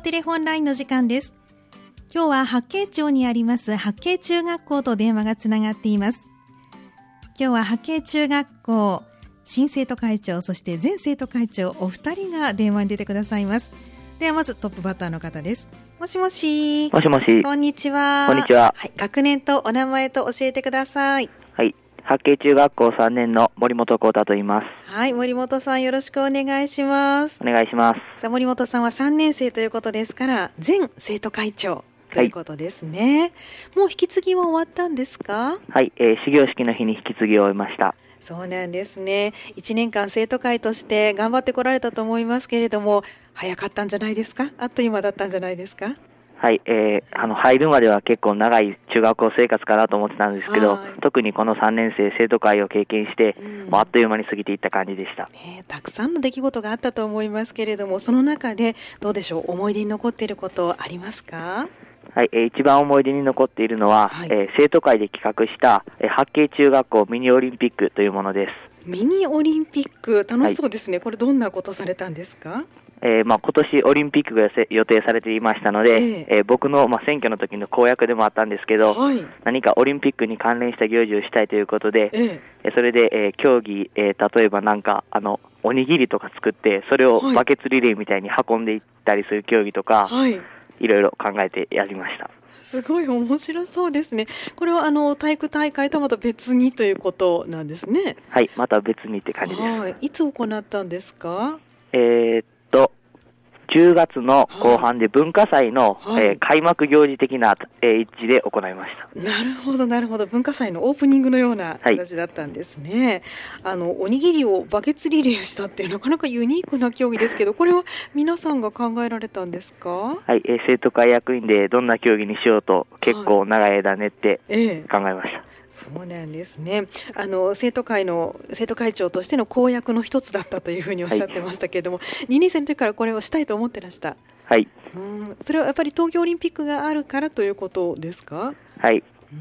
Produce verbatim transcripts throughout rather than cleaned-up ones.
テレフォンラインの時間です。今日は八景町にあります八景中学校と電話がつながっています。今日は八景中学校新生徒会長、そして前生徒会長お二人が電話に出てくださいます。ではまずトップバッターの方です。もしもし。 もしもし。 こんにちは。 こんにちは。 はい、学年とお名前と教えてください。 はい、八景中学校さんねんの森本幸太と言います。 はい、森本さんよろしくお願いします。 お願いします。 さあ、森本さんはさんねん生ということですから前生徒会長ということですね、はい、もう引き継ぎは終わったんですか？ はい、えー、始業式の日に引き継ぎを終えました。 そうなんですね。いちねんかん生徒会として頑張ってこられたと思いますけれども、早かったんじゃないですか？あっという間だったんじゃないですか？ はい、えー、あの入るまでは結構長い中学校生活かなと思ってたんですけど、特にこのさんねん生生徒会を経験して、うん、もうあっという間に過ぎていった感じでした、 ね、たくさんの出来事があったと思いますけれども、その中でどうでしょう、思い出に残っていることありますか？ はい、えー、一番思い出に残っているのは、はい、えー、生徒会で企画した、えー、八景中学校ミニオリンピックというものです。 ミニオリンピック、楽しそうですね、はい、これどんなことされたんですか？ えーまあ、今年オリンピックが予定されていましたので、えーえー、僕の、まあ、選挙の時の公約でもあったんですけど、はい、何かオリンピックに関連した行事をしたいということで、えー、それで、えー、競技、えー、例えばなんかあのおにぎりとか作ってそれをバケツリレーみたいに運んでいったりする競技とか、はい、いろいろ考えてやりました。 すごい面白そうですね。これはあの体育大会とまた別にということなんですね。 はい、また別にって感じです。 はい、いつ行ったんですか？ えー、っとじゅうがつの後半で文化祭の、はい、えー、開幕行事的な、えー、一致で行いました。 なるほどなるほど、文化祭のオープニングのような形だったんですね、はい、あのおにぎりをバケツリレーしたってなかなかユニークな競技ですけど、これは皆さんが考えられたんですか？ はい、えー、生徒会役員でどんな競技にしようと結構長い間練って考えました、はい、えーそうなんですね。あの生徒会の生徒会長としての公約の一つだったというふうにおっしゃってましたけれども、はい、にねん生の時からこれをしたいと思ってらした。 はい。 うん、それはやっぱり東京オリンピックがあるからということですか？ はい。 うん、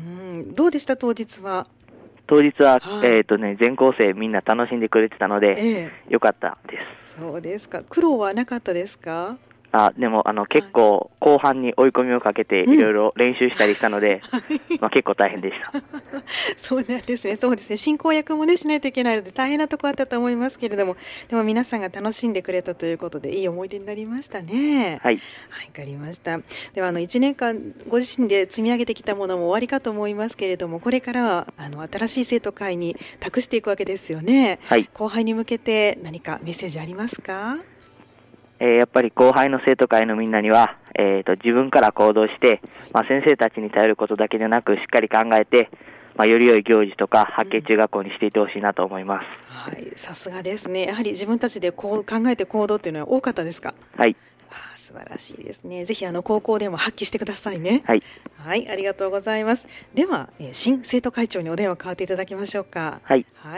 どうでした当日は？ 当日は、はい、えっとね、全校生みんな楽しんでくれてたので、えー、よかったです。 そうですか。苦労はなかったですか？ あでもあの結構後半に追い込みをかけていろいろ練習したりしたので、うんまあ、結構大変でしたそうなんですね。そうですね、進行役も、ね、しないといけないので大変なところあったと思いますけれども、でも皆さんが楽しんでくれたということでいい思い出になりましたね。 はい、 はい、わかりました。ではあのいちねんかんご自身で積み上げてきたものも終わりかと思いますけれども、これからはあの新しい生徒会に託していくわけですよね、はい、後輩に向けて何かメッセージありますか？ えー、やっぱり後輩の生徒会のみんなには、えー、と自分から行動して、まあ、先生たちに頼ることだけでなくしっかり考えて、まあ、より良い行事とか八景中学校にしていってほしいなと思います、 うん、はい、さすがですね。やはり自分たちでこう考えて行動っていうのは多かったですか？ はい。 あ、素晴らしいですね。ぜひあの高校でも発揮してくださいね。 はい、 はい、ありがとうございます。では、えー、新生徒会長にお電話代わっていただきましょうか。 はい、 はい、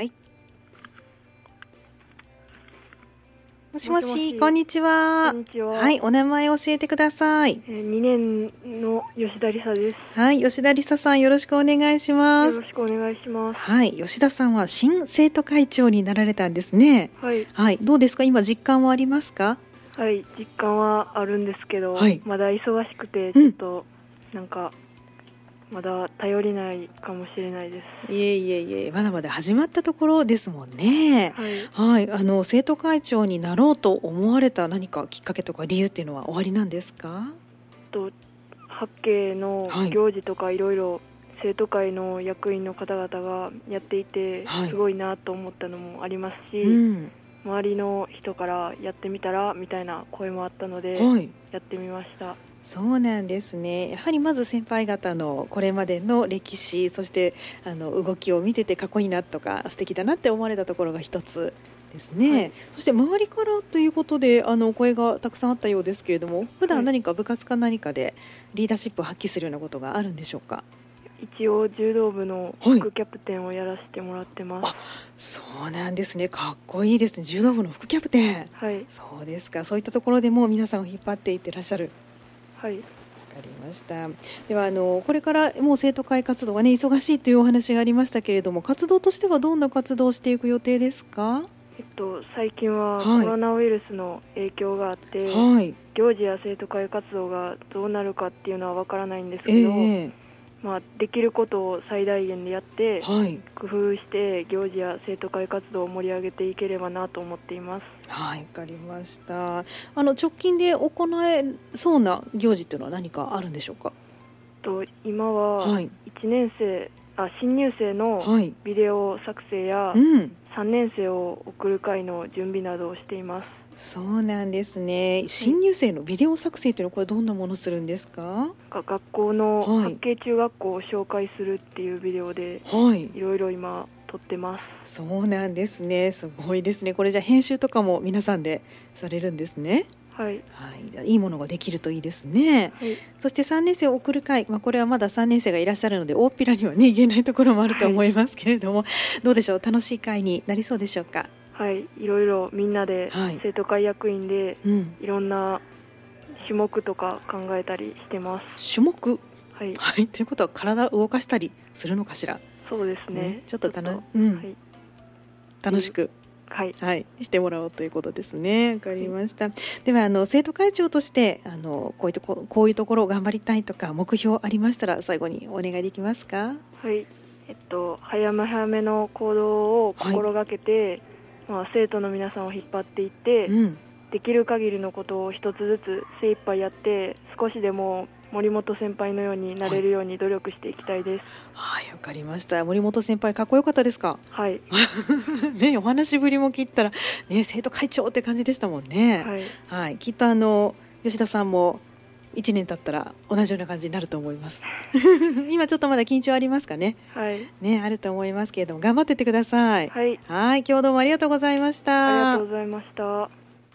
もしもし、もしもし、こんにちは。 こんにちは。 はい、お名前教えてください。 えー、にねんの吉田理沙です。 はい、吉田理沙さんよろしくお願いします。 よろしくお願いします。 はい、吉田さんは新生徒会長になられたんですね。 はい。 はい、どうですか、今実感はありますか？ はい、実感はあるんですけど、はい、まだ忙しくてちょっと、うん、なんかまだ頼りないかもしれないです。 いえいえいえ、まだまだ始まったところですもんね。はい、はい、あの生徒会長になろうと思われた何かきっかけとか理由っていうのはおありなんですか？ と八景の行事とかいろいろ生徒会の役員の方々がやっていて、はい、すごいなと思ったのもありますし、うん、周りの人からやってみたらみたいな声もあったので、はい、やってみました。 そうなんですね。やはりまず先輩方のこれまでの歴史、そしてあの動きを見ててかっこいいなとか素敵だなって思われたところが一つですね、はい、そして周りからということであの声がたくさんあったようですけれども、普段何か部活か何かでリーダーシップを発揮するようなことがあるんでしょうか？ 一応柔道部の副キャプテンをやらせてもらってます、はい、あ、 そうなんですね。かっこいいですね。柔道部の副キャプテン、 はい、 そうですか。そういったところでも皆さんを引っ張っていってらっしゃる。 はい、 わかりました。ではあのこれからもう生徒会活動がね忙しいというお話がありましたけれども、活動としてはどんな活動をしていく予定ですか？ えっと、最近はコロナウイルスの影響があって、はい、行事や生徒会活動がどうなるかっていうのはわからないんですけど、えーまあ、できることを最大限でやって、はい、工夫して行事や生徒会活動を盛り上げていければなと思っています。 はい、わかりました。あの直近で行えそうな行事っていうのは何かあるんでしょうか？ と今はいちねん生、あ新入生のビデオ作成や、はいうん、さんねん生を送る会の準備などをしています。 そうなんですね。新入生のビデオ作成というのはこれどんなものするんですか？ 学校の八景中学校を紹介するっていうビデオで、はい、いろいろ今撮ってます。 そうなんですね。すごいですね。これじゃあ編集とかも皆さんでされるんですね。 はい、 はい、じゃあいいものができるといいですね。はい、そしてさんねん生を送る会、まあ、これはまださんねん生がいらっしゃるので大っぴらには、ね、言えないところもあると思いますけれども、はい、どうでしょう、楽しい会になりそうでしょうか？ はい、いろいろみんなで、はい、生徒会役員で、うん、いろんな種目とか考えたりしてます。 種目、 はい、 はい、ということは体を動かしたりするのかしら？ そうですね、 ねちょっとたの、うんはい、楽しく、はいはい、してもらおうということですね。わかりました。はい、ではあの生徒会長としてあのこういうとここういうところを頑張りたいとか目標ありましたら最後にお願いできますか？ はい、えっと早め早めの行動を心がけて、はいまあ、生徒の皆さんを引っ張っていって、うん、できる限りのことを一つずつ精一杯やって少しでも森本先輩のようになれるように努力していきたいです。 はい、わかりました。森本先輩かっこよかったですか？ はいね、お話ぶりも聞いたら、ね、生徒会長って感じでしたもんね。はい、はい、きっとあの吉田さんもいちねん経ったら同じような感じになると思います今ちょっとまだ緊張ありますかね？ はいね、あると思いますけれども頑張ってってください。 はい、 はい、今日どうもありがとうございました。 ありがとうございました。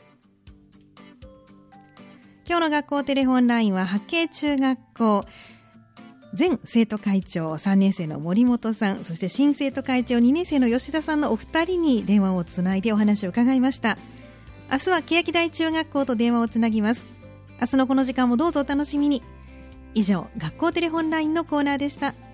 今日の学校テレホンラインは八景中学校前生徒会長さんねん生の森本さん、そして新生徒会長にねん生の吉田さんのお二人に電話をつないでお話を伺いました。明日は欅台中学校と電話をつなぎます。明日のこの時間もどうぞお楽しみに。以上、学校テレホンラインのコーナーでした。